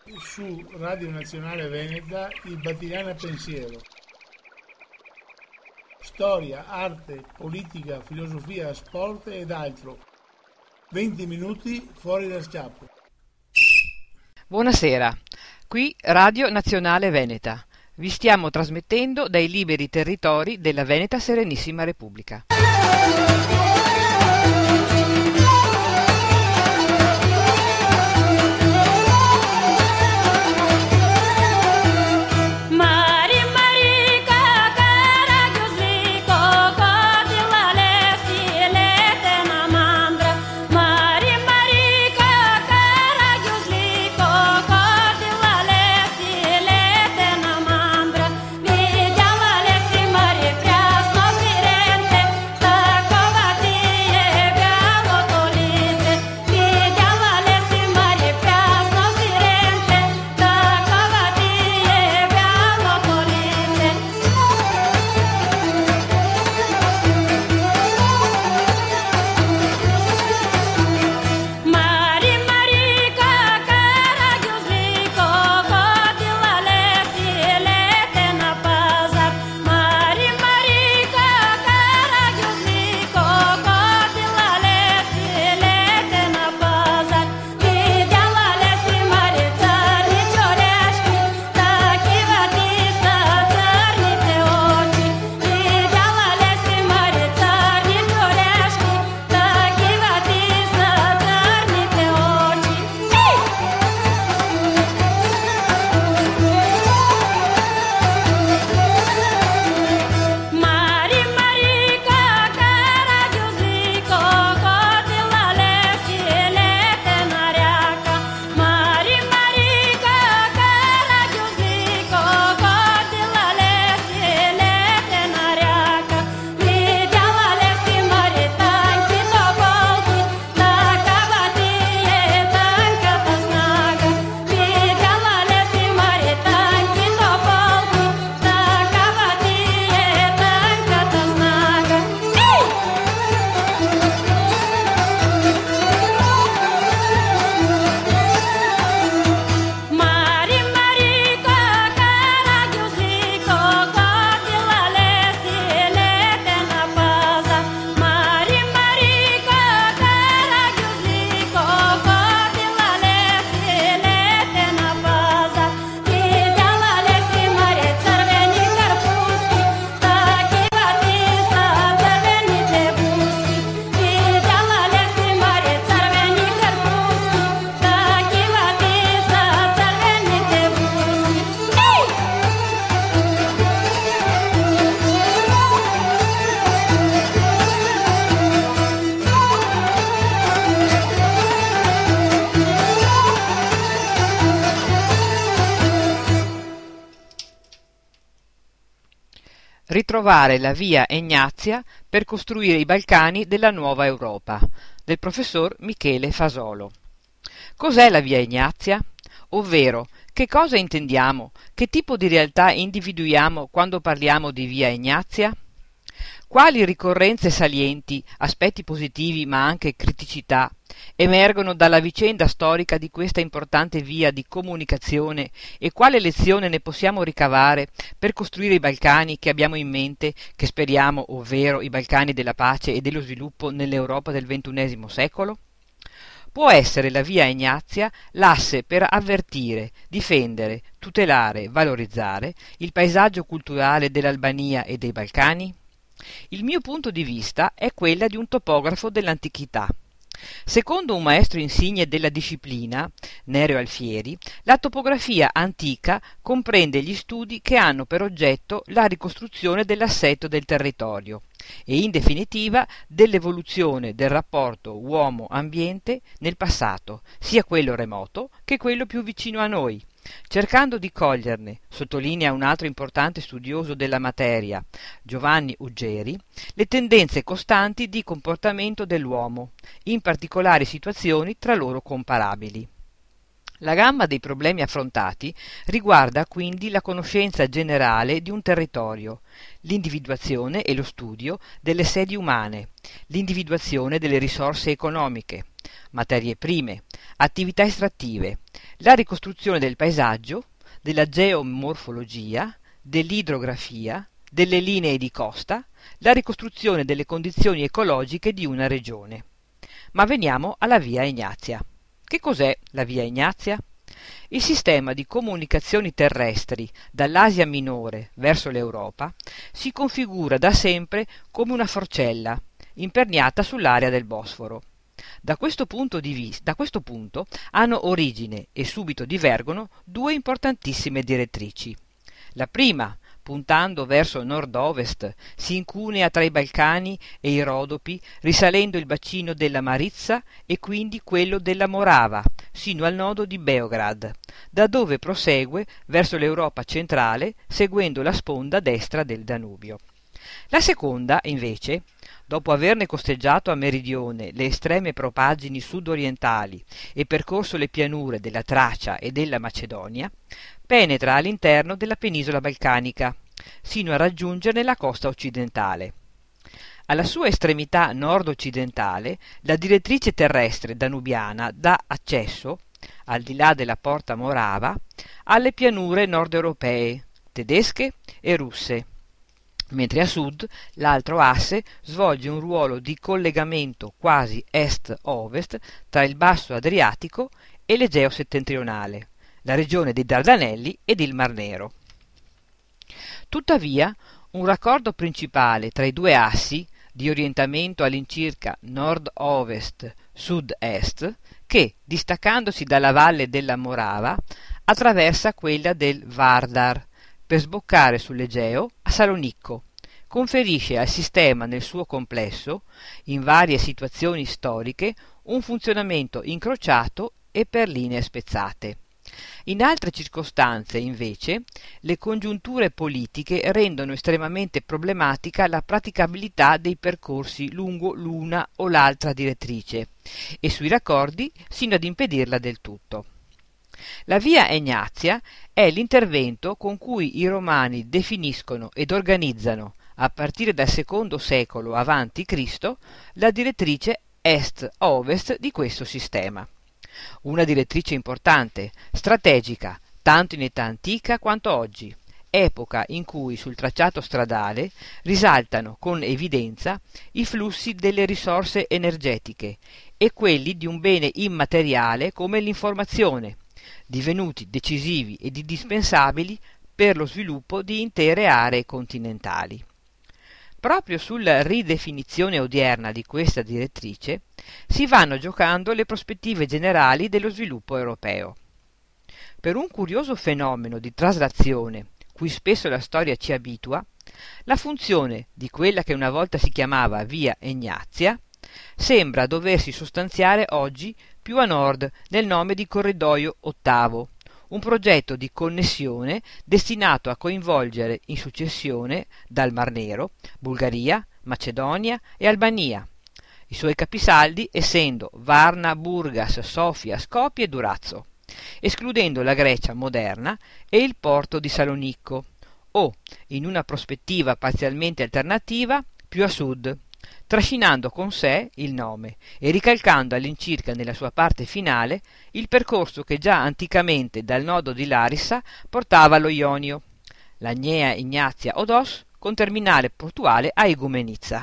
su Radio Nazionale Veneta il Battigliana Pensiero. Storia, arte, politica, filosofia, sport ed altro. 20 minuti fuori da schiaffo. Buonasera, qui Radio Nazionale Veneta. Vi stiamo trasmettendo dai liberi territori della Veneta Serenissima Repubblica. Ritrovare la via Egnazia per costruire i Balcani della nuova Europa, del professor Michele Fasolo. Cos'è la via Egnazia? Ovvero, che cosa intendiamo? Che tipo di realtà individuiamo quando parliamo di via Egnazia? Quali ricorrenze salienti, aspetti positivi ma anche criticità, emergono dalla vicenda storica di questa importante via di comunicazione e quale lezione ne possiamo ricavare per costruire i Balcani che abbiamo in mente, che speriamo, ovvero i Balcani della pace e dello sviluppo nell'Europa del XXI secolo? Può essere la via Egnazia l'asse per avvertire, difendere, tutelare, valorizzare il paesaggio culturale dell'Albania e dei Balcani? Il mio punto di vista è quella di un topografo dell'antichità. Secondo un maestro insigne della disciplina, Nereo Alfieri, la topografia antica comprende gli studi che hanno per oggetto la ricostruzione dell'assetto del territorio e, in definitiva, dell'evoluzione del rapporto uomo-ambiente nel passato, sia quello remoto che quello più vicino a noi, cercando di coglierne, sottolinea un altro importante studioso della materia, Giovanni Uggeri, le tendenze costanti di comportamento dell'uomo, in particolari situazioni tra loro comparabili. La gamma dei problemi affrontati riguarda quindi la conoscenza generale di un territorio, l'individuazione e lo studio delle sedi umane, l'individuazione delle risorse economiche, materie prime, attività estrattive, la ricostruzione del paesaggio, della geomorfologia, dell'idrografia, delle linee di costa, la ricostruzione delle condizioni ecologiche di una regione. Ma veniamo alla Via Ignazia. Che cos'è la Via Ignazia? Il sistema di comunicazioni terrestri dall'Asia Minore verso l'Europa si configura da sempre come una forcella imperniata sull'area del Bosforo. Da questo punto hanno origine e subito divergono due importantissime direttrici. La prima, puntando verso nord-ovest, si incunea tra i Balcani e i Rodopi, risalendo il bacino della Maritsa e quindi quello della Morava, sino al nodo di Beograd, da dove prosegue verso l'Europa centrale, seguendo la sponda destra del Danubio. La seconda, invece, dopo averne costeggiato a meridione le estreme propaggini sud-orientali e percorso le pianure della Tracia e della Macedonia, penetra all'interno della penisola balcanica, sino a raggiungerne la costa occidentale. Alla sua estremità nord-occidentale, la direttrice terrestre danubiana dà accesso, al di là della porta Morava, alle pianure nord-europee, tedesche e russe, mentre a sud l'altro asse svolge un ruolo di collegamento quasi est-ovest tra il basso Adriatico e l'Egeo settentrionale, la regione dei Dardanelli ed il Mar Nero. Tuttavia, un raccordo principale tra i due assi, di orientamento all'incirca nord-ovest-sud-est, che, distaccandosi dalla valle della Morava, attraversa quella del Vardar, per sboccare sull'Egeo a Salonicco, conferisce al sistema nel suo complesso, in varie situazioni storiche, un funzionamento incrociato e per linee spezzate. In altre circostanze, invece, le congiunture politiche rendono estremamente problematica la praticabilità dei percorsi lungo l'una o l'altra direttrice e sui raccordi sino ad impedirla del tutto. La Via Ignazia è l'intervento con cui i romani definiscono ed organizzano, a partire dal secondo secolo avanti Cristo, la direttrice est-ovest di questo sistema. Una direttrice importante, strategica, tanto in età antica quanto oggi, epoca in cui sul tracciato stradale risaltano con evidenza i flussi delle risorse energetiche e quelli di un bene immateriale come l'informazione, divenuti decisivi ed indispensabili per lo sviluppo di intere aree continentali. Proprio sulla ridefinizione odierna di questa direttrice si vanno giocando le prospettive generali dello sviluppo europeo. Per un curioso fenomeno di traslazione, cui spesso la storia ci abitua, la funzione di quella che una volta si chiamava Via Ignazia sembra doversi sostanziare oggi più a nord nel nome di Corridoio VIII, un progetto di connessione destinato a coinvolgere in successione dal Mar Nero, Bulgaria, Macedonia e Albania, i suoi capisaldi essendo Varna, Burgas, Sofia, Skopje e Durazzo, escludendo la Grecia moderna e il porto di Salonicco, o, in una prospettiva parzialmente alternativa, più a sud, trascinando con sé il nome e ricalcando all'incirca nella sua parte finale il percorso che già anticamente dal nodo di Larissa portava allo Ionio, l'Agnea Ignazia Odos, con terminale portuale a Igumenitsa.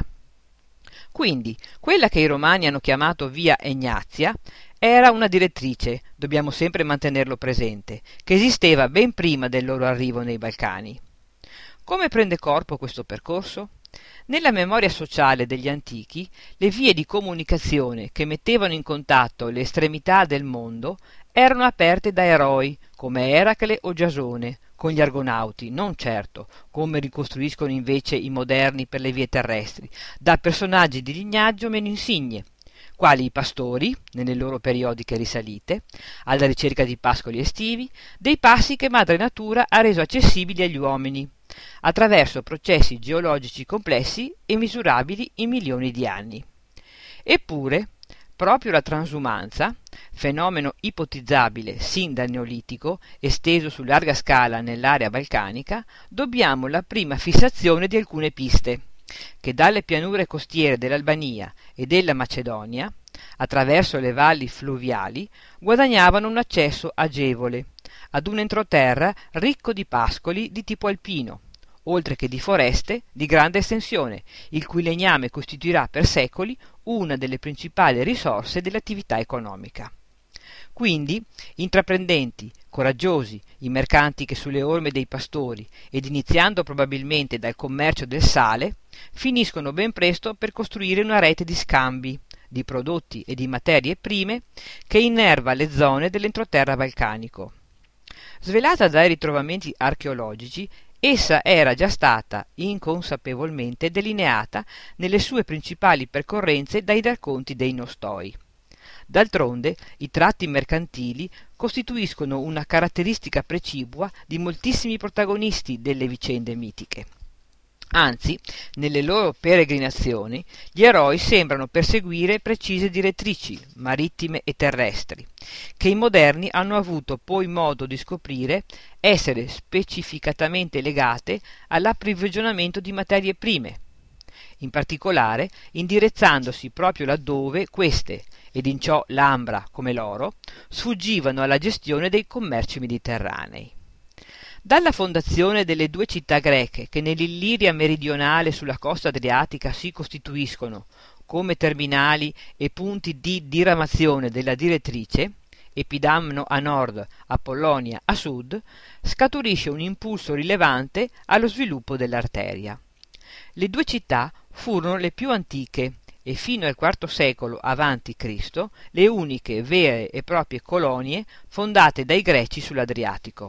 Quindi, quella che i romani hanno chiamato Via Ignazia era una direttrice, dobbiamo sempre mantenerlo presente, che esisteva ben prima del loro arrivo nei Balcani. Come prende corpo questo percorso? Nella memoria sociale degli antichi, le vie di comunicazione che mettevano in contatto le estremità del mondo erano aperte da eroi come Eracle o Giasone, con gli argonauti, non certo, come ricostruiscono invece i moderni per le vie terrestri, da personaggi di lignaggio meno insigne, quali i pastori, nelle loro periodiche risalite, alla ricerca di pascoli estivi, dei passi che madre natura ha reso accessibili agli uomini, attraverso processi geologici complessi e misurabili in milioni di anni. Eppure, proprio la transumanza, fenomeno ipotizzabile sin dal Neolitico, esteso su larga scala nell'area balcanica, dobbiamo la prima fissazione di alcune piste, che dalle pianure costiere dell'Albania e della Macedonia, attraverso le valli fluviali, guadagnavano un accesso agevole ad un entroterra ricco di pascoli di tipo alpino, oltre che di foreste di grande estensione, il cui legname costituirà per secoli una delle principali risorse dell'attività economica. Quindi, intraprendenti, coraggiosi, i mercanti che sulle orme dei pastori, ed iniziando probabilmente dal commercio del sale, finiscono ben presto per costruire una rete di scambi, di prodotti e di materie prime che innerva le zone dell'entroterra balcanico. Svelata dai ritrovamenti archeologici, essa era già stata inconsapevolmente delineata nelle sue principali percorrenze dai racconti dei Nostoi. D'altronde, i tratti mercantili costituiscono una caratteristica precipua di moltissimi protagonisti delle vicende mitiche. Anzi, nelle loro peregrinazioni, gli eroi sembrano perseguire precise direttrici, marittime e terrestri, che i moderni hanno avuto poi modo di scoprire essere specificatamente legate all'approvvigionamento di materie prime, in particolare indirizzandosi proprio laddove queste, ed in ciò l'ambra come l'oro, sfuggivano alla gestione dei commerci mediterranei. Dalla fondazione delle due città greche che nell'Illiria meridionale sulla costa adriatica si costituiscono come terminali e punti di diramazione della direttrice, Epidamno a nord, Apollonia a sud, scaturisce un impulso rilevante allo sviluppo dell'arteria. Le due città furono le più antiche e fino al IV secolo avanti Cristo le uniche vere e proprie colonie fondate dai greci sull'Adriatico.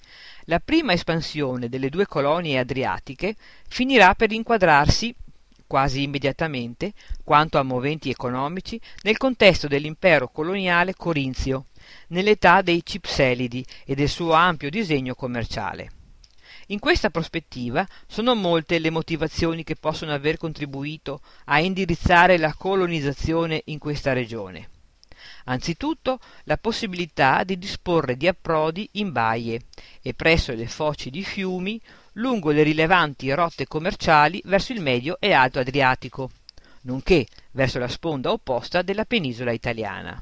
La prima espansione delle due colonie adriatiche finirà per inquadrarsi quasi immediatamente, quanto a moventi economici, nel contesto dell'impero coloniale corinzio, nell'età dei Cipselidi e del suo ampio disegno commerciale. In questa prospettiva sono molte le motivazioni che possono aver contribuito a indirizzare la colonizzazione in questa regione. Anzitutto la possibilità di disporre di approdi in baie e presso le foci di fiumi lungo le rilevanti rotte commerciali verso il medio e alto Adriatico, nonché verso la sponda opposta della penisola italiana.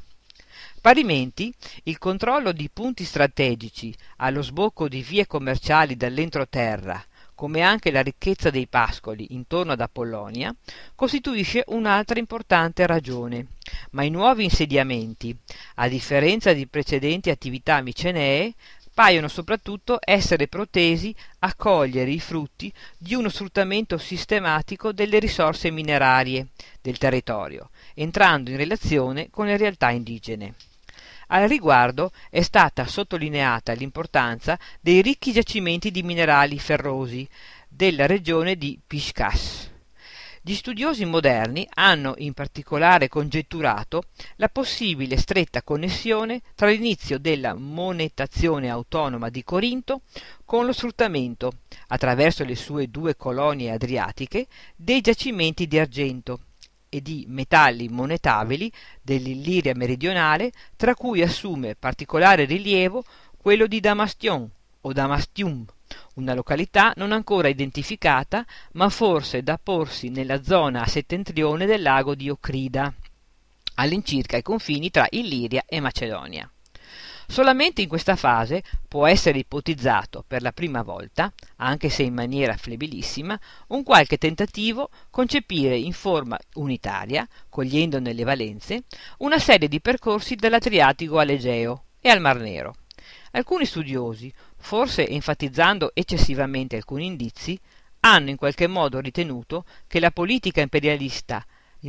Parimenti, il controllo di punti strategici allo sbocco di vie commerciali dall'entroterra, come anche la ricchezza dei pascoli intorno ad Apollonia, costituisce un'altra importante ragione, ma i nuovi insediamenti, a differenza di precedenti attività micenee, paiono soprattutto essere protesi a cogliere i frutti di uno sfruttamento sistematico delle risorse minerarie del territorio, entrando in relazione con le realtà indigene. Al riguardo è stata sottolineata l'importanza dei ricchi giacimenti di minerali ferrosi della regione di Piscas. Gli studiosi moderni hanno in particolare congetturato la possibile stretta connessione tra l'inizio della monetazione autonoma di Corinto con lo sfruttamento, attraverso le sue due colonie adriatiche, dei giacimenti di argento e di metalli monetabili dell'Illiria meridionale, tra cui assume particolare rilievo quello di Damastion o Damastium, una località non ancora identificata, ma forse da porsi nella zona a settentrione del lago di Ocrida, all'incirca ai confini tra Illiria e Macedonia. Solamente in questa fase può essere ipotizzato per la prima volta, anche se in maniera flebilissima, un qualche tentativo concepire in forma unitaria, cogliendone le valenze, una serie di percorsi dall'Adriatico all'Egeo e al Mar Nero. Alcuni studiosi, forse enfatizzando eccessivamente alcuni indizi, hanno in qualche modo ritenuto che la politica imperialistica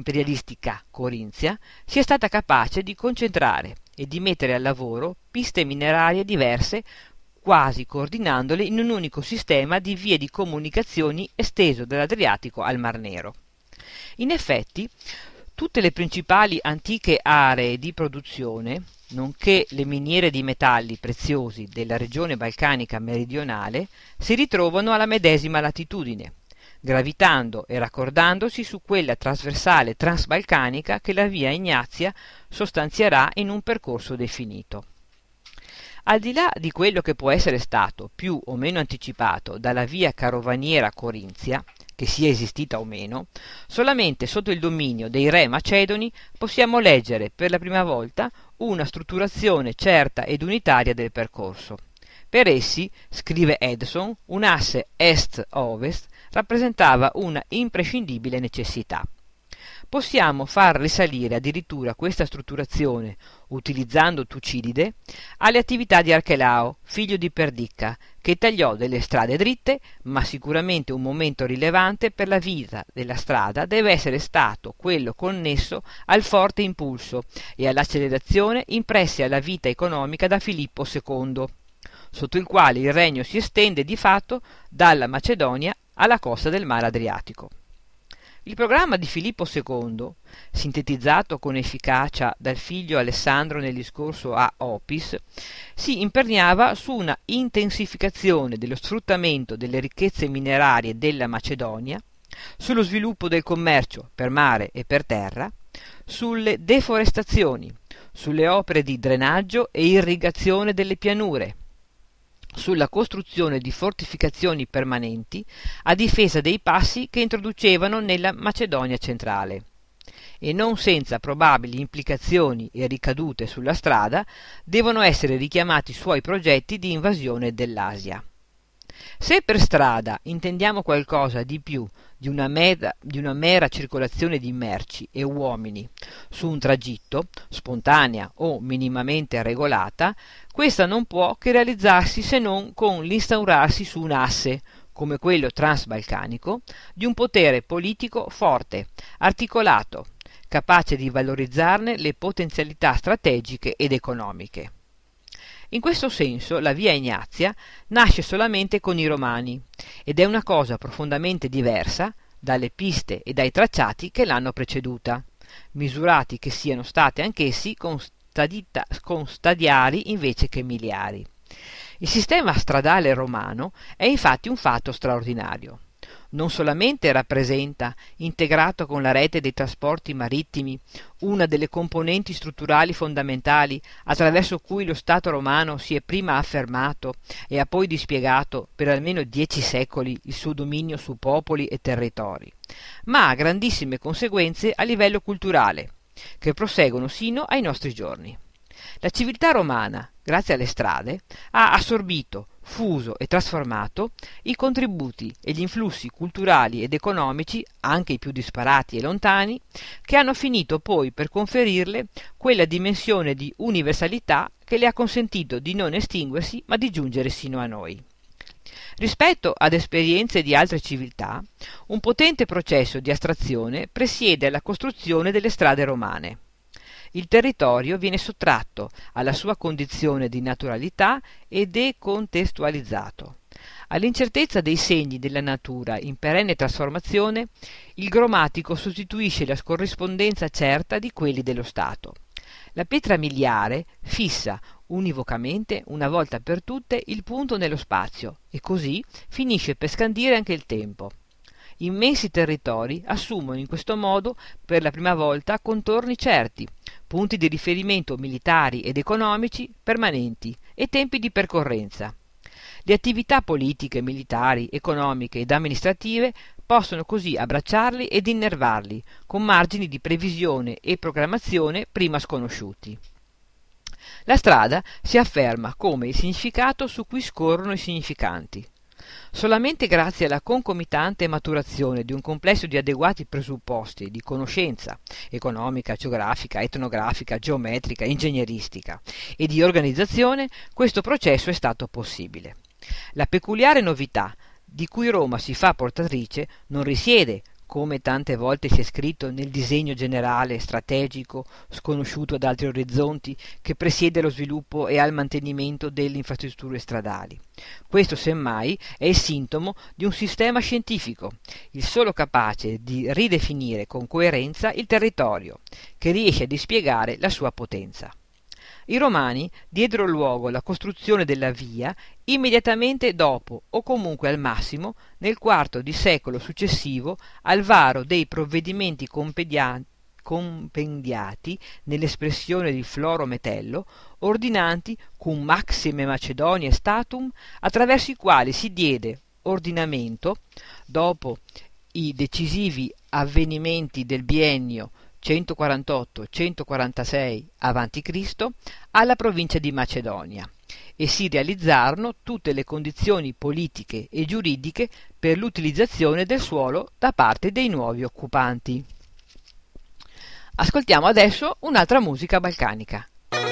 corinzia sia stata capace di concentrare e di mettere al lavoro piste minerarie diverse, quasi coordinandole in un unico sistema di vie di comunicazioni esteso dall'Adriatico al Mar Nero. In effetti, tutte le principali antiche aree di produzione, nonché le miniere di metalli preziosi della regione balcanica meridionale, si ritrovano alla medesima latitudine, gravitando e raccordandosi su quella trasversale transbalcanica che la via Ignazia sostanzierà in un percorso definito. Al di là di quello che può essere stato più o meno anticipato dalla via carovaniera corinzia, che sia esistita o meno, solamente sotto il dominio dei re macedoni possiamo leggere per la prima volta una strutturazione certa ed unitaria del percorso. Per essi, scrive Edson, un asse est-ovest rappresentava una imprescindibile necessità. Possiamo far risalire addirittura questa strutturazione, utilizzando Tucidide, alle attività di Archelao, figlio di Perdicca, che tagliò delle strade dritte, ma sicuramente un momento rilevante per la vita della strada deve essere stato quello connesso al forte impulso e all'accelerazione impresse alla vita economica da Filippo II, sotto il quale il regno si estende di fatto dalla Macedonia alla costa del Mar Adriatico. Il programma di Filippo II, sintetizzato con efficacia dal figlio Alessandro nel discorso a Opis, si imperniava su una intensificazione dello sfruttamento delle ricchezze minerarie della Macedonia, sullo sviluppo del commercio per mare e per terra, sulle deforestazioni, sulle opere di drenaggio e irrigazione delle pianure, sulla costruzione di fortificazioni permanenti a difesa dei passi che introducevano nella Macedonia centrale, e non senza probabili implicazioni e ricadute sulla strada devono essere richiamati i suoi progetti di invasione dell'Asia. Se per strada intendiamo qualcosa di più di una mera circolazione di merci e uomini su un tragitto, spontanea o minimamente regolata, questa non può che realizzarsi se non con l'instaurarsi su un asse, come quello transbalcanico, di un potere politico forte, articolato, capace di valorizzarne le potenzialità strategiche ed economiche. In questo senso la via Ignazia nasce solamente con i Romani ed è una cosa profondamente diversa dalle piste e dai tracciati che l'hanno preceduta, misurati che siano state anch'essi con stadiari invece che miliari. Il sistema stradale romano è infatti un fatto straordinario. Non solamente rappresenta, integrato con la rete dei trasporti marittimi, una delle componenti strutturali fondamentali attraverso cui lo Stato romano si è prima affermato e ha poi dispiegato per almeno 10 secoli il suo dominio su popoli e territori, ma ha grandissime conseguenze a livello culturale, che proseguono sino ai nostri giorni. La civiltà romana, grazie alle strade, ha assorbito, fuso e trasformato i contributi e gli influssi culturali ed economici, anche i più disparati e lontani, che hanno finito poi per conferirle quella dimensione di universalità che le ha consentito di non estinguersi ma di giungere sino a noi. Rispetto ad esperienze di altre civiltà, un potente processo di astrazione presiede alla costruzione delle strade romane. Il territorio viene sottratto alla sua condizione di naturalità e decontestualizzato. All'incertezza dei segni della natura in perenne trasformazione, il grommatico sostituisce la corrispondenza certa di quelli dello Stato. La pietra miliare fissa univocamente, una volta per tutte, il punto nello spazio e così finisce per scandire anche il tempo. Immensi territori assumono in questo modo per la prima volta contorni certi, punti di riferimento militari ed economici permanenti e tempi di percorrenza. Le attività politiche, militari, economiche ed amministrative possono così abbracciarli ed innervarli, con margini di previsione e programmazione prima sconosciuti. La strada si afferma come il significato su cui scorrono i significanti. Solamente grazie alla concomitante maturazione di un complesso di adeguati presupposti di conoscenza economica, geografica, etnografica, geometrica, ingegneristica e di organizzazione questo processo è stato possibile. La peculiare novità di cui Roma si fa portatrice non risiede, come tante volte si è scritto, nel disegno generale, strategico, sconosciuto ad altri orizzonti, che presiede allo sviluppo e al mantenimento delle infrastrutture stradali. Questo, semmai, è il sintomo di un sistema scientifico, il solo capace di ridefinire con coerenza il territorio, che riesce a dispiegare la sua potenza. I Romani diedero luogo alla costruzione della via immediatamente dopo, o comunque al massimo nel quarto di secolo successivo al varo dei provvedimenti compendiati nell'espressione di Floro Metello, ordinanti cum maxime Macedoniae statum, attraverso i quali si diede ordinamento, dopo i decisivi avvenimenti del biennio 148-146 a.C. alla provincia di Macedonia e si realizzarono tutte le condizioni politiche e giuridiche per l'utilizzazione del suolo da parte dei nuovi occupanti. Ascoltiamo adesso un'altra musica balcanica.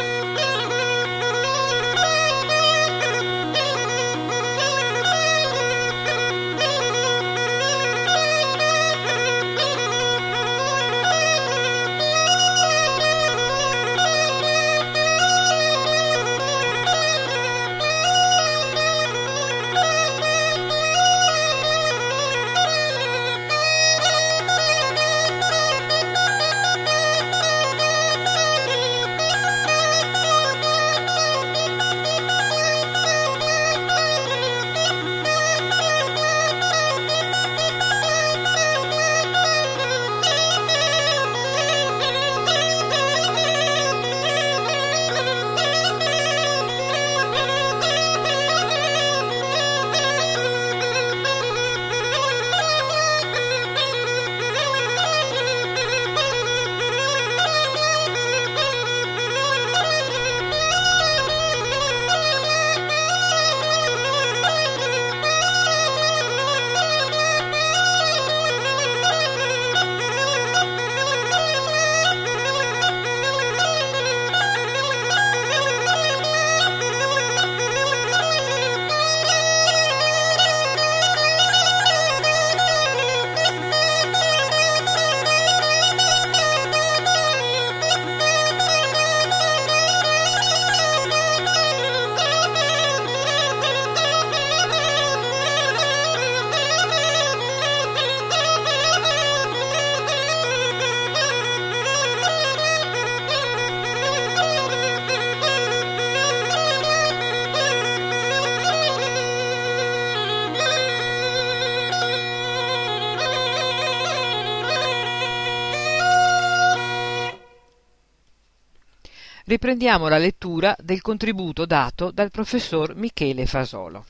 Riprendiamo la lettura del contributo dato dal professor Michele Fasolo.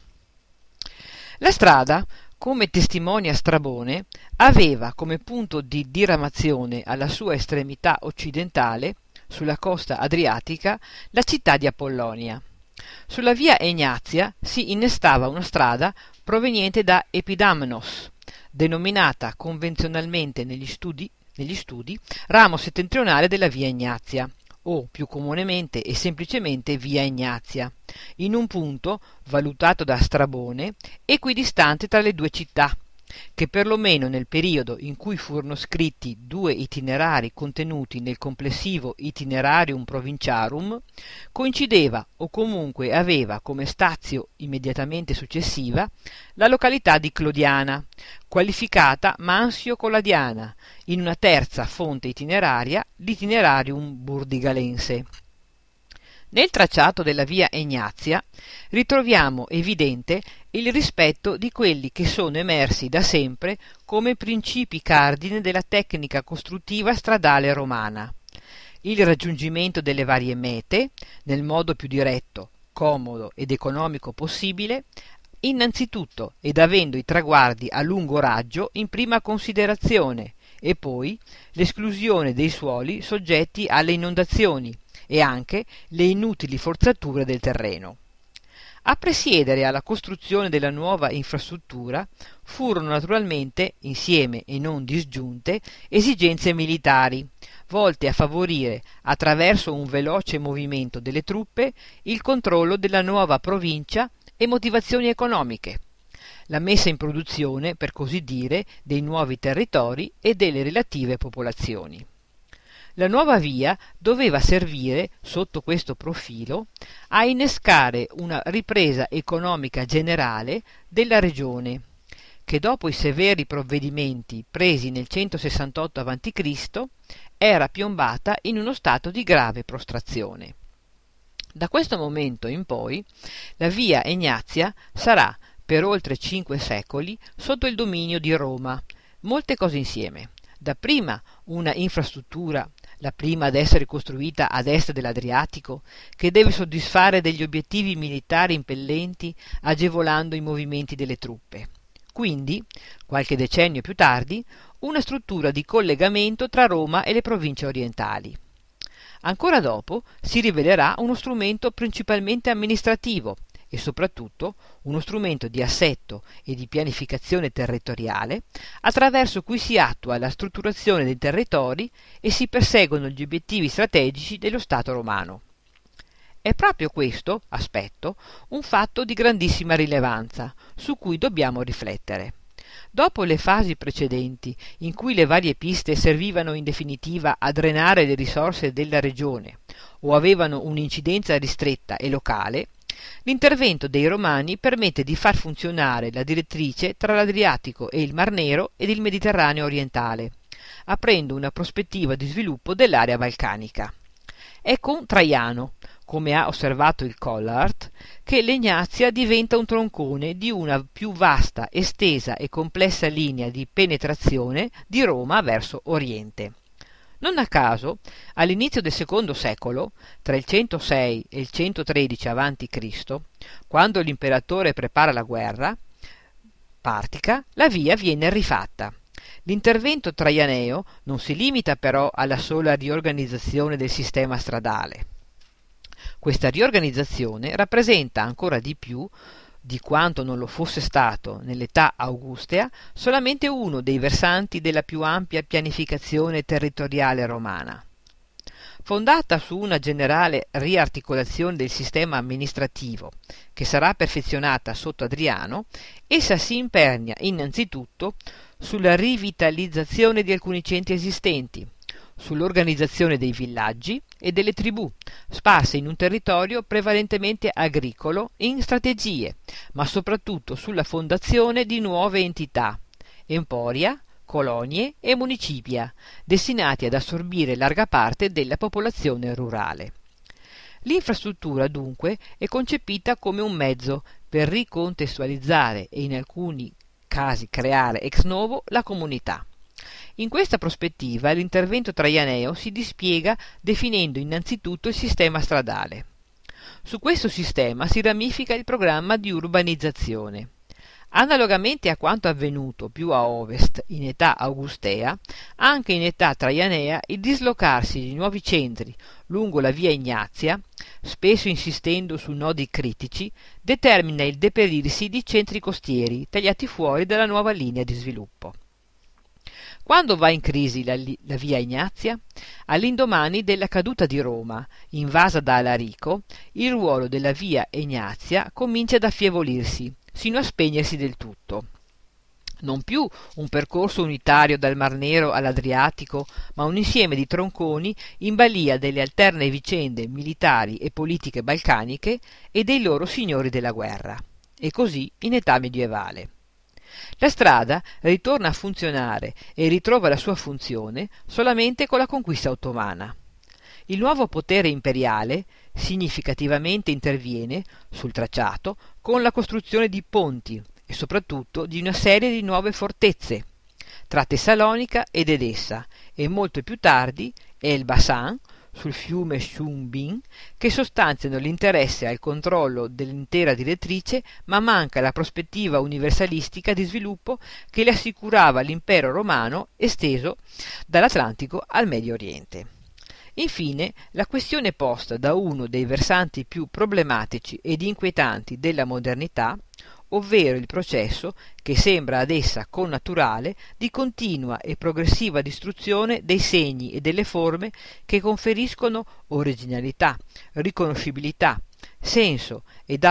La strada, come testimonia Strabone, aveva come punto di diramazione alla sua estremità occidentale, sulla costa adriatica, la città di Apollonia. Sulla via Egnazia si innestava una strada proveniente da Epidamnos, denominata convenzionalmente negli studi ramo settentrionale della via Egnazia, o più comunemente e semplicemente via Egnazia, in un punto, valutato da Strabone, equidistante tra le due città, che perlomeno nel periodo in cui furono scritti due itinerari contenuti nel complessivo Itinerarium Provinciarum, coincideva o comunque aveva come stazio immediatamente successiva la località di Clodiana, qualificata Mansio Colladiana, in una terza fonte itineraria, l'Itinerarium Burdigalense. Nel tracciato della via Egnazia ritroviamo evidente il rispetto di quelli che sono emersi da sempre come principi cardine della tecnica costruttiva stradale romana: il raggiungimento delle varie mete nel modo più diretto, comodo ed economico possibile, innanzitutto ed avendo i traguardi a lungo raggio in prima considerazione, e poi l'esclusione dei suoli soggetti alle inondazioni e anche le inutili forzature del terreno. A presiedere alla costruzione della nuova infrastruttura furono naturalmente, insieme e non disgiunte, esigenze militari, volte a favorire, attraverso un veloce movimento delle truppe, il controllo della nuova provincia e motivazioni economiche, la messa in produzione, per così dire, dei nuovi territori e delle relative popolazioni. La nuova via doveva servire, sotto questo profilo, a innescare una ripresa economica generale della regione, che dopo i severi provvedimenti presi nel 168 a.C. era piombata in uno stato di grave prostrazione. Da questo momento in poi la via Egnazia sarà, per oltre 5 secoli, sotto il dominio di Roma, molte cose insieme. Dapprima una infrastruttura, la prima ad essere costruita ad est dell'Adriatico, che deve soddisfare degli obiettivi militari impellenti, agevolando i movimenti delle truppe. quindi, qualche decennio più tardi, una struttura di collegamento tra Roma e le province orientali. Ancora dopo si rivelerà uno strumento principalmente amministrativo e soprattutto uno strumento di assetto e di pianificazione territoriale attraverso cui si attua la strutturazione dei territori e si perseguono gli obiettivi strategici dello Stato romano. È proprio questo aspetto un fatto di grandissima rilevanza su cui dobbiamo riflettere. Dopo le fasi precedenti, in cui le varie piste servivano in definitiva a drenare le risorse della regione o avevano un'incidenza ristretta e locale, l'intervento dei Romani permette di far funzionare la direttrice tra l'Adriatico e il Mar Nero ed il Mediterraneo orientale, aprendo una prospettiva di sviluppo dell'area balcanica. È con Traiano, come ha osservato il Collard, che l'Egnazia diventa un troncone di una più vasta, estesa e complessa linea di penetrazione di Roma verso Oriente. Non a caso, all'inizio del secondo secolo, tra il 106 e il 113 a.C., quando l'imperatore prepara la guerra partica, la via viene rifatta. L'intervento traianeo non si limita però alla sola riorganizzazione del sistema stradale. Questa riorganizzazione rappresenta ancora di più di quanto non lo fosse stato nell'età augustea solamente uno dei versanti della più ampia pianificazione territoriale romana. Fondata su una generale riarticolazione del sistema amministrativo, che sarà perfezionata sotto Adriano, essa si impernia innanzitutto sulla rivitalizzazione di alcuni centri esistenti, sull'organizzazione dei villaggi e delle tribù, sparse in un territorio prevalentemente agricolo, in strategie, ma soprattutto sulla fondazione di nuove entità, emporia, colonie e municipia, destinati ad assorbire larga parte della popolazione rurale. L'infrastruttura, dunque, è concepita come un mezzo per ricontestualizzare e in alcuni casi creare ex novo la comunità. In questa prospettiva l'intervento traianeo si dispiega definendo innanzitutto il sistema stradale. Su questo sistema si ramifica il programma di urbanizzazione. Analogamente a quanto avvenuto più a ovest in età augustea, anche in età traianea il dislocarsi di nuovi centri lungo la via Ignazia, spesso insistendo su nodi critici, determina il deperirsi di centri costieri tagliati fuori dalla nuova linea di sviluppo. Quando va in crisi la via Ignazia? All'indomani della caduta di Roma, invasa da Alarico, il ruolo della via Ignazia comincia ad affievolirsi, sino a spegnersi del tutto. Non più un percorso unitario dal Mar Nero all'Adriatico, ma un insieme di tronconi in balia delle alterne vicende militari e politiche balcaniche e dei loro signori della guerra. E così in età medievale. La strada ritorna a funzionare e ritrova la sua funzione solamente con la conquista ottomana. Il nuovo potere imperiale significativamente interviene sul tracciato con la costruzione di ponti e soprattutto di una serie di nuove fortezze tra Tessalonica ed Edessa e molto più tardi Elbasan sul fiume Shumbin, che sostanziano l'interesse al controllo dell'intera direttrice, ma manca la prospettiva universalistica di sviluppo che le assicurava l'impero romano esteso dall'Atlantico al Medio Oriente. Infine, la questione posta da uno dei versanti più problematici ed inquietanti della modernità, ovvero il processo, che sembra ad essa connaturale, di continua e progressiva distruzione dei segni e delle forme che conferiscono originalità, riconoscibilità, senso ed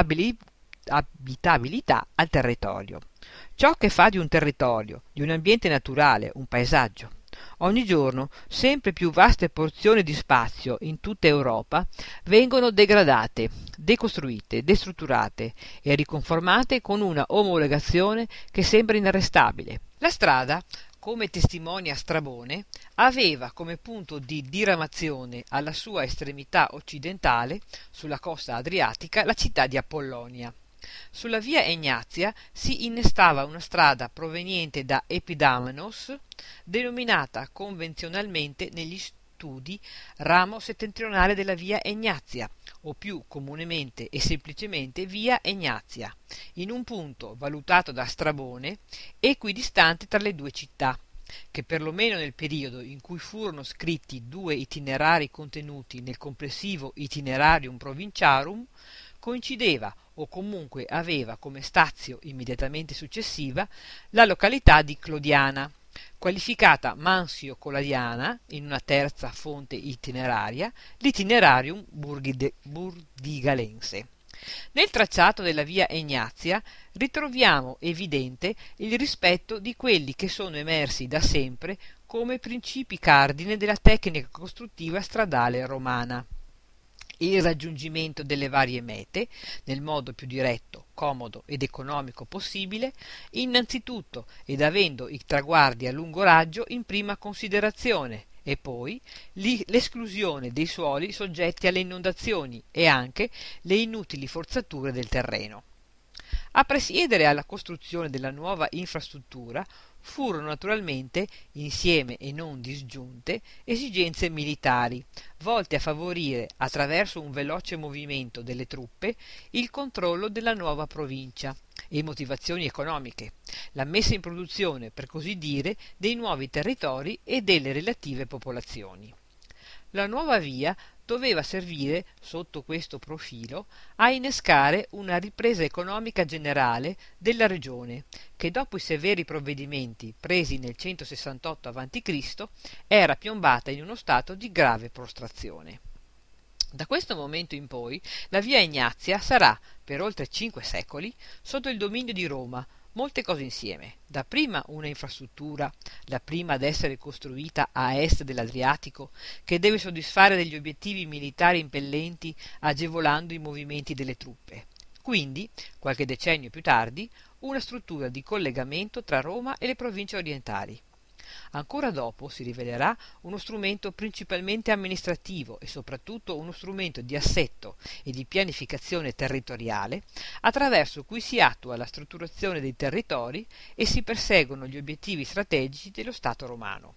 abitabilità al territorio. Ciò che fa di un territorio, di un ambiente naturale, un paesaggio. Ogni giorno sempre più vaste porzioni di spazio in tutta Europa vengono degradate, decostruite, destrutturate e riconformate con una omologazione che sembra inarrestabile. La strada, come testimonia Strabone, aveva come punto di diramazione alla sua estremità occidentale, sulla costa adriatica, la città di Apollonia. Sulla via Ignazia si innestava una strada proveniente da Epidamnos, denominata convenzionalmente negli studi ramo settentrionale della via Ignazia, o più comunemente e semplicemente via Egnazia, in un punto valutato da Strabone equidistante tra le due città, che perlomeno nel periodo in cui furono scritti due itinerari contenuti nel complessivo Itinerarium Provinciarum, coincideva o comunque aveva come stazio immediatamente successiva la località di Clodiana, qualificata Mansio Coladiana in una terza fonte itineraria, l'Itinerarium Burdigalense. Nel tracciato della via Egnazia ritroviamo evidente il rispetto di quelli che sono emersi da sempre come principi cardine della tecnica costruttiva stradale romana: il raggiungimento delle varie mete nel modo più diretto, comodo ed economico possibile, innanzitutto ed avendo i traguardi a lungo raggio in prima considerazione, e poi l'esclusione dei suoli soggetti alle inondazioni e anche le inutili forzature del terreno. A presiedere alla costruzione della nuova infrastruttura furono naturalmente, insieme e non disgiunte, esigenze militari, volte a favorire, attraverso un veloce movimento delle truppe, il controllo della nuova provincia, e motivazioni economiche, la messa in produzione, per così dire, dei nuovi territori e delle relative popolazioni. La nuova via doveva servire, sotto questo profilo, a innescare una ripresa economica generale della regione, che dopo i severi provvedimenti presi nel 168 a.C. era piombata in uno stato di grave prostrazione. Da questo momento in poi la via Egnazia sarà, per oltre 5 secoli, sotto il dominio di Roma, molte cose insieme: dapprima una infrastruttura, la prima ad essere costruita a est dell'Adriatico, che deve soddisfare degli obiettivi militari impellenti agevolando i movimenti delle truppe; quindi, qualche decennio più tardi, una struttura di collegamento tra Roma e le province orientali. Ancora dopo si rivelerà uno strumento principalmente amministrativo e soprattutto uno strumento di assetto e di pianificazione territoriale, attraverso cui si attua la strutturazione dei territori e si perseguono gli obiettivi strategici dello Stato romano.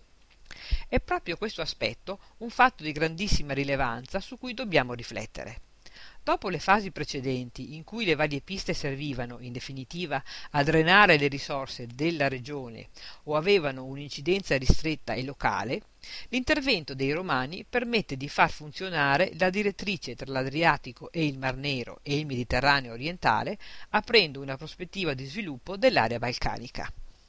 È proprio questo aspetto un fatto di grandissima rilevanza su cui dobbiamo riflettere. Dopo le fasi precedenti, in cui le varie piste servivano, in definitiva, a drenare le risorse della regione o avevano un'incidenza ristretta e locale, l'intervento dei Romani permette di far funzionare la direttrice tra l'Adriatico e il Mar Nero e il Mediterraneo orientale, aprendo una prospettiva di sviluppo dell'area balcanica.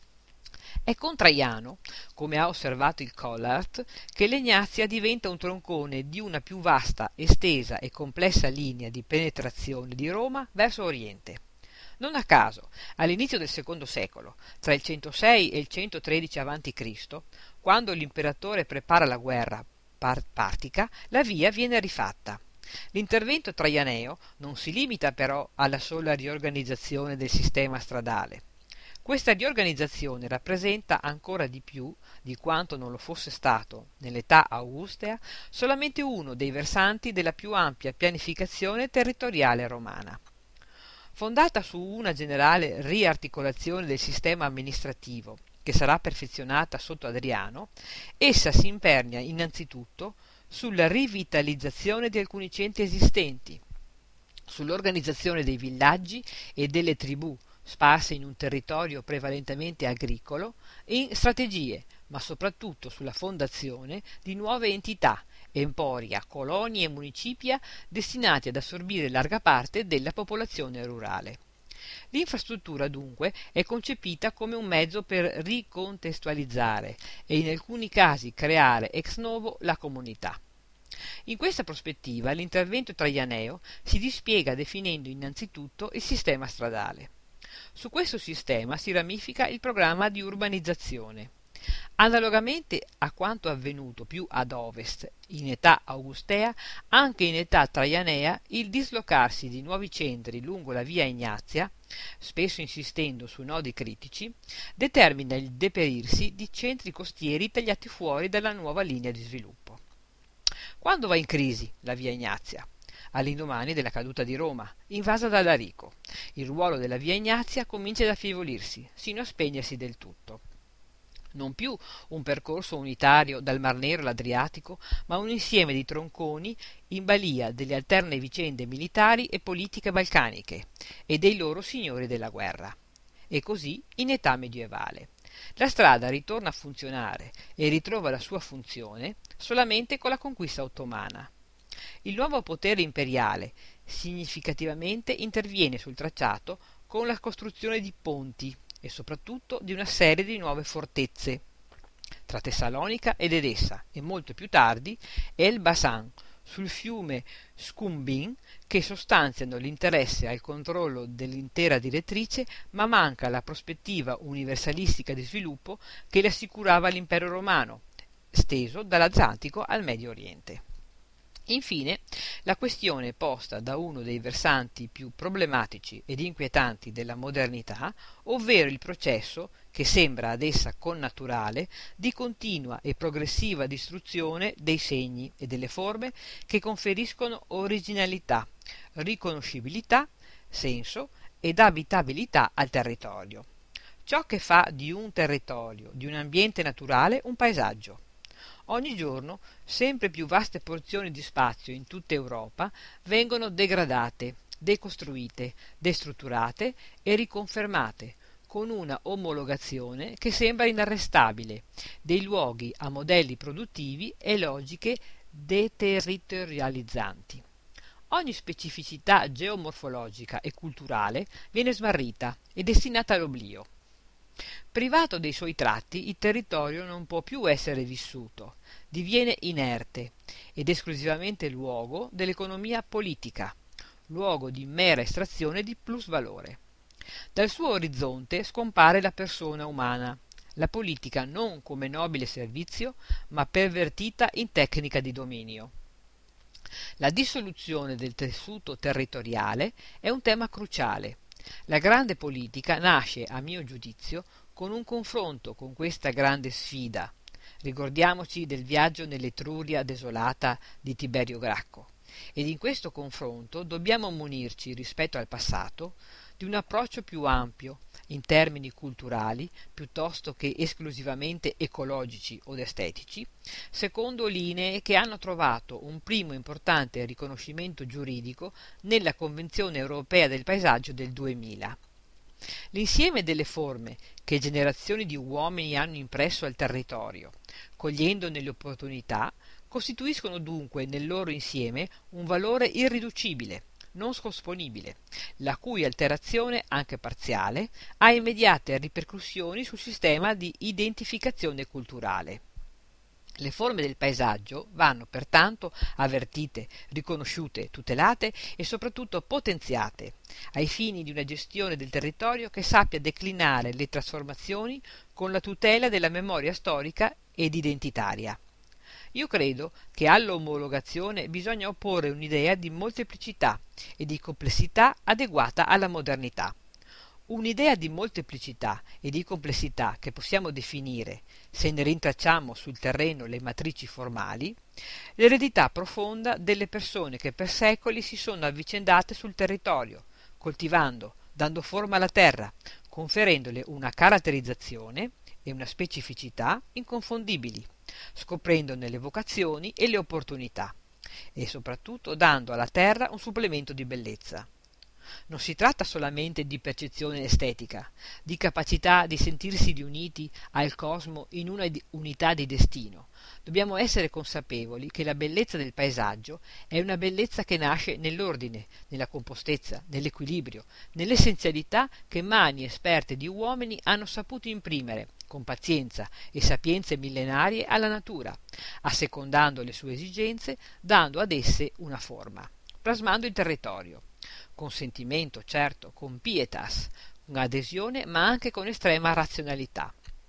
È con Traiano, come ha osservato il Collard, che l'Egnazia diventa un troncone di una più vasta, estesa e complessa linea di penetrazione di Roma verso Oriente. Non a caso, all'inizio del secondo secolo, tra il 106 e il 113 a.C., quando l'imperatore prepara la guerra partica, la via viene rifatta. L'intervento traianeo non si limita però alla sola riorganizzazione del sistema stradale. Questa riorganizzazione rappresenta ancora di più, di quanto non lo fosse stato nell'età augustea, solamente uno dei versanti della più ampia pianificazione territoriale romana. Fondata su una generale riarticolazione del sistema amministrativo, che sarà perfezionata sotto Adriano, essa si impernia innanzitutto sulla rivitalizzazione di alcuni centri esistenti, sull'organizzazione dei villaggi e delle tribù sparse in un territorio prevalentemente agricolo, in strategie, ma soprattutto sulla fondazione di nuove entità, emporia, colonie e municipia destinati ad assorbire larga parte della popolazione rurale. L'infrastruttura dunque è concepita come un mezzo per ricontestualizzare e in alcuni casi creare ex novo la comunità. In questa prospettiva l'intervento traianeo si dispiega definendo innanzitutto il sistema stradale. Su questo sistema si ramifica il programma di urbanizzazione. Analogamente a quanto avvenuto più ad ovest in età augustea, anche in età traianea il dislocarsi di nuovi centri lungo la via Egnazia, spesso insistendo su nodi critici, determina il deperirsi di centri costieri tagliati fuori dalla nuova linea di sviluppo. Quando va in crisi la via Egnazia? All'indomani della caduta di Roma, invasa da Alarico. Il ruolo della via Egnazia comincia ad affievolirsi, sino a spegnersi del tutto. Non più un percorso unitario dal Mar Nero all'Adriatico, ma un insieme di tronconi in balia delle alterne vicende militari e politiche balcaniche e dei loro signori della guerra. E così in età medievale. La strada ritorna a funzionare e ritrova la sua funzione solamente con la conquista ottomana. Il nuovo potere imperiale significativamente interviene sul tracciato con la costruzione di ponti e soprattutto di una serie di nuove fortezze tra Tessalonica ed Edessa e molto più tardi Elbasan sul fiume Shkumbin, che sostanziano l'interesse al controllo dell'intera direttrice, ma manca la prospettiva universalistica di sviluppo che le assicurava l'impero romano, steso dall'Atlantico al Medio Oriente. Infine, la questione posta da uno dei versanti più problematici ed inquietanti della modernità, ovvero il processo, che sembra ad essa connaturale, di continua e progressiva distruzione dei segni e delle forme che conferiscono originalità, riconoscibilità, senso ed abitabilità al territorio. Ciò che fa di un territorio, di un ambiente naturale, un paesaggio. Ogni giorno sempre più vaste porzioni di spazio in tutta Europa vengono degradate, decostruite, destrutturate e riconfermate, con una omologazione che sembra inarrestabile, dei luoghi a modelli produttivi e logiche deterritorializzanti. Ogni specificità geomorfologica e culturale viene smarrita e destinata all'oblio. Privato dei suoi tratti, il territorio non può più essere vissuto, diviene inerte ed esclusivamente luogo dell'economia politica, luogo di mera estrazione di plusvalore. Dal suo orizzonte scompare la persona umana, la politica non come nobile servizio, ma pervertita in tecnica di dominio. La dissoluzione del tessuto territoriale è un tema cruciale. La grande politica nasce, a mio giudizio, con un confronto con questa grande sfida. Ricordiamoci del viaggio nell'Etruria desolata di Tiberio Gracco. Ed in questo confronto dobbiamo munirci, rispetto al passato, di un approccio più ampio, in termini culturali, piuttosto che esclusivamente ecologici o estetici, secondo linee che hanno trovato un primo importante riconoscimento giuridico nella Convenzione europea del paesaggio del 2000. L'insieme delle forme che generazioni di uomini hanno impresso al territorio, cogliendone le opportunità, costituiscono dunque nel loro insieme un valore irriducibile, non scomponibile, la cui alterazione, anche parziale, ha immediate ripercussioni sul sistema di identificazione culturale. Le forme del paesaggio vanno pertanto avvertite, riconosciute, tutelate e soprattutto potenziate, ai fini di una gestione del territorio che sappia declinare le trasformazioni con la tutela della memoria storica ed identitaria. Io credo che all'omologazione bisogna opporre un'idea di molteplicità e di complessità adeguata alla modernità. Un'idea di molteplicità e di complessità che possiamo definire, se ne rintracciamo sul terreno le matrici formali, l'eredità profonda delle persone che per secoli si sono avvicendate sul territorio, coltivando, dando forma alla terra, conferendole una caratterizzazione e una specificità inconfondibili, scoprendone le vocazioni e le opportunità, e soprattutto dando alla terra un supplemento di bellezza. Non si tratta solamente di percezione estetica, di capacità di sentirsi riuniti al cosmo in una unità di destino. Dobbiamo essere consapevoli che la bellezza del paesaggio è una bellezza che nasce nell'ordine, nella compostezza, nell'equilibrio, nell'essenzialità che mani esperte di uomini hanno saputo imprimere con pazienza e sapienze millenarie alla natura, assecondando le sue esigenze, dando ad esse una forma, plasmando il territorio, con sentimento certo, con pietas, con adesione ma anche con estrema razionalità.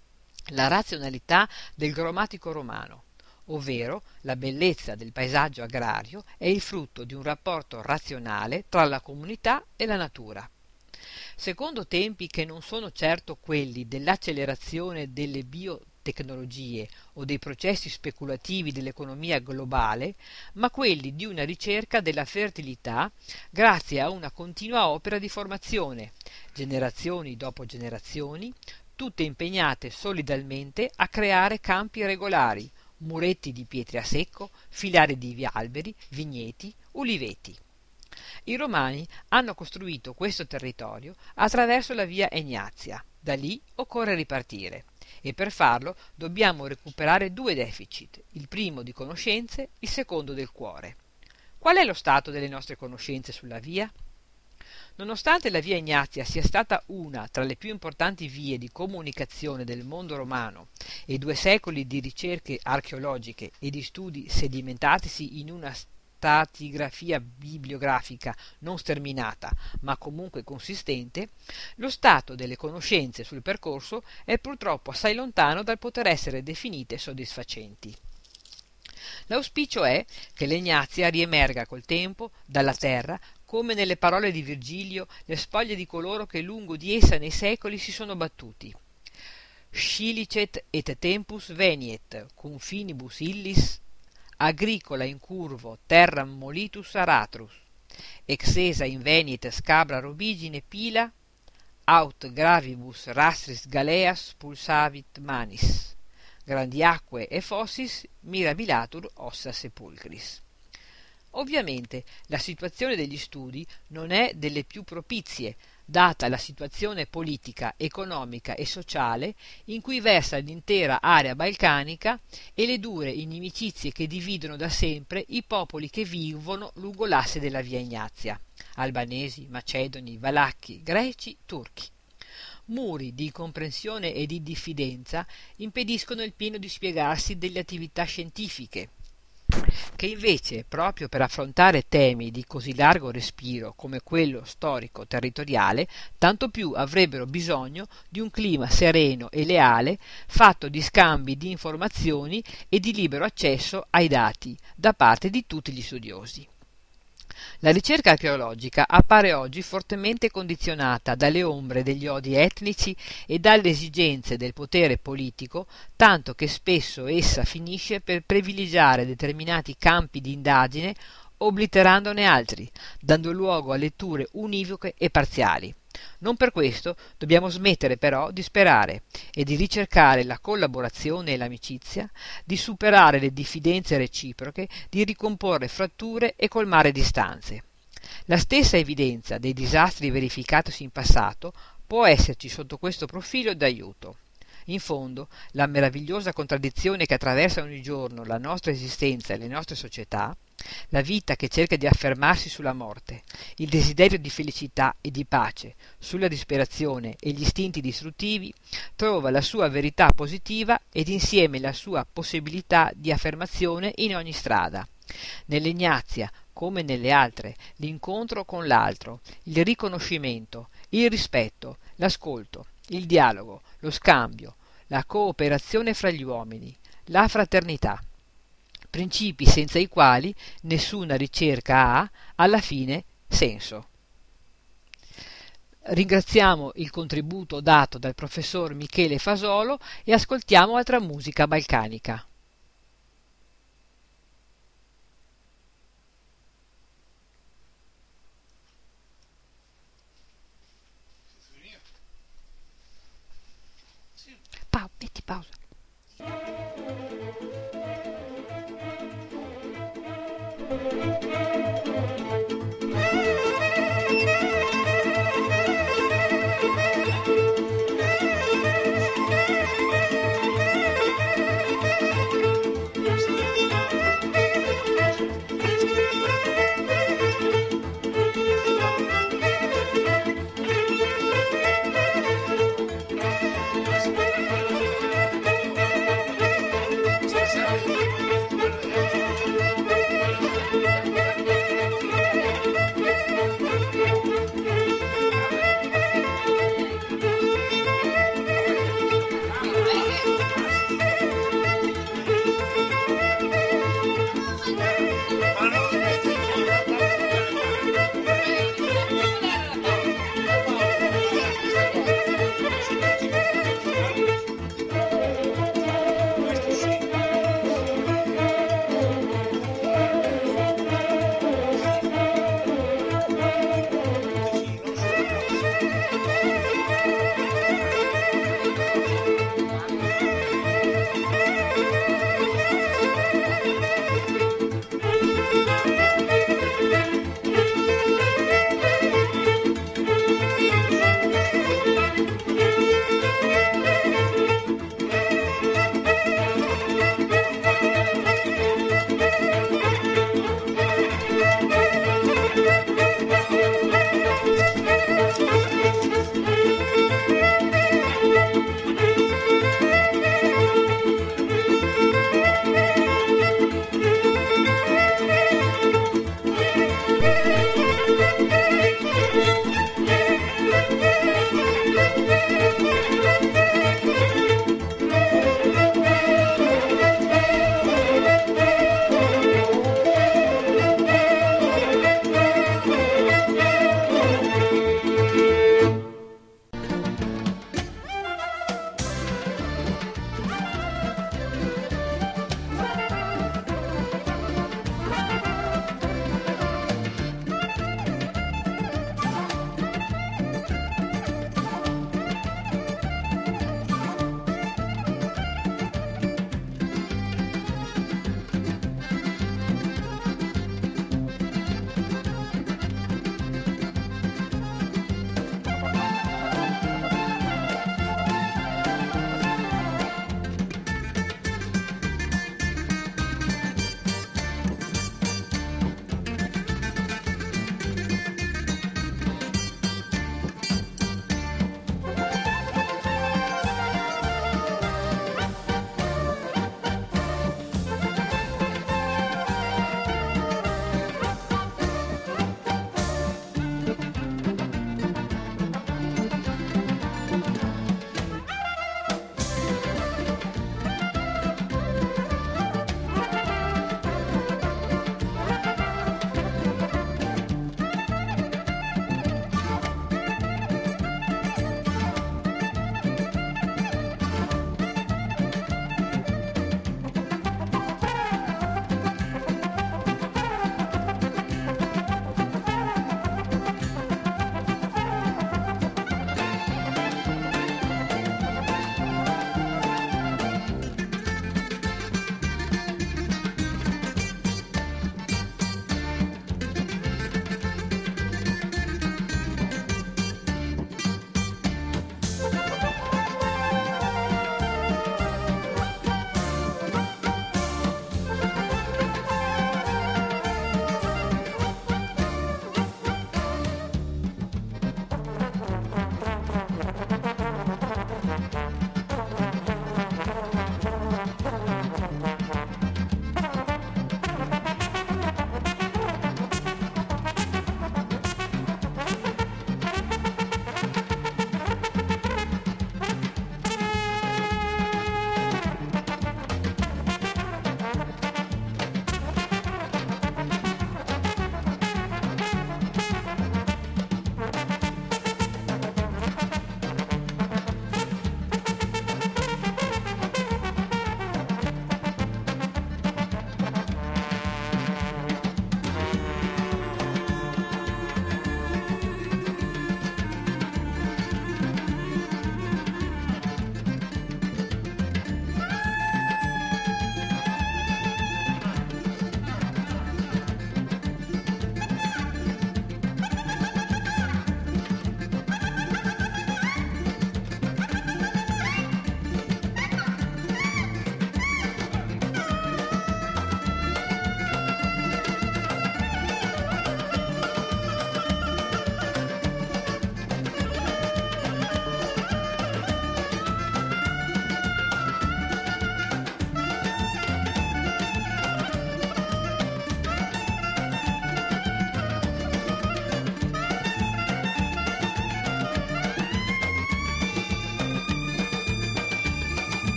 La razionalità del grammatico romano, ovvero la bellezza del paesaggio agrario è il frutto di un rapporto razionale tra la comunità e la natura. Secondo tempi che non sono certo quelli dell'accelerazione delle biotecnologie o dei processi speculativi dell'economia globale, ma quelli di una ricerca della fertilità grazie a una continua opera di formazione, generazioni dopo generazioni, tutte impegnate solidalmente a creare campi regolari, muretti di pietre a secco, filari di alberi, vigneti, uliveti. I Romani hanno costruito questo territorio attraverso la via Egnazia. Da lì occorre ripartire e per farlo dobbiamo recuperare due deficit, il primo di conoscenze, il secondo del cuore. Qual è lo stato delle nostre conoscenze sulla via? Nonostante la via Ignazia sia stata una tra le più importanti vie di comunicazione del mondo romano e 2 secoli di ricerche archeologiche e di studi sedimentatisi in una stratigrafia bibliografica non sterminata ma comunque consistente, lo stato delle conoscenze sul percorso è purtroppo assai lontano dal poter essere definite soddisfacenti. L'auspicio è che l'Ignazia riemerga col tempo dalla terra come nelle parole di Virgilio le spoglie di coloro che lungo di essa nei secoli si sono battuti. Scilicet et tempus veniet, cum finibus illis, agricola incurvo terram molitus aratrus, exesa inveniet scabra robigine pila, aut gravibus rastris galeas pulsavit manis, grandiacque e fossis mirabilatur ossa sepulcris. Ovviamente la situazione degli studi non è delle più propizie, data la situazione politica, economica e sociale in cui versa l'intera area balcanica e le dure inimicizie che dividono da sempre i popoli che vivono lungo l'asse della via Ignazia: albanesi, macedoni, valacchi, greci, turchi. Muri di incomprensione e di diffidenza impediscono il pieno dispiegarsi delle attività scientifiche, che invece, proprio per affrontare temi di così largo respiro come quello storico-territoriale, tanto più avrebbero bisogno di un clima sereno e leale, fatto di scambi di informazioni e di libero accesso ai dati da parte di tutti gli studiosi. La ricerca archeologica appare oggi fortemente condizionata dalle ombre degli odi etnici e dalle esigenze del potere politico, tanto che spesso essa finisce per privilegiare determinati campi di indagine obliterandone altri, dando luogo a letture univoche e parziali. Non per questo dobbiamo smettere però di sperare e di ricercare la collaborazione e l'amicizia, di superare le diffidenze reciproche, di ricomporre fratture e colmare distanze. La stessa evidenza dei disastri verificatisi in passato può esserci sotto questo profilo d'aiuto. In fondo, la meravigliosa contraddizione che attraversa ogni giorno la nostra esistenza e le nostre società, la vita che cerca di affermarsi sulla morte, il desiderio di felicità e di pace sulla disperazione e gli istinti distruttivi, trova la sua verità positiva ed insieme la sua possibilità di affermazione in ogni strada. Nell'Ignazia, come nelle altre, l'incontro con l'altro, il riconoscimento, il rispetto, l'ascolto, il dialogo, lo scambio, la cooperazione fra gli uomini, la fraternità, principi senza i quali nessuna ricerca ha, alla fine, senso. Ringraziamo il contributo dato dal professor Michele Fasolo e ascoltiamo altra musica balcanica. Metti pausa.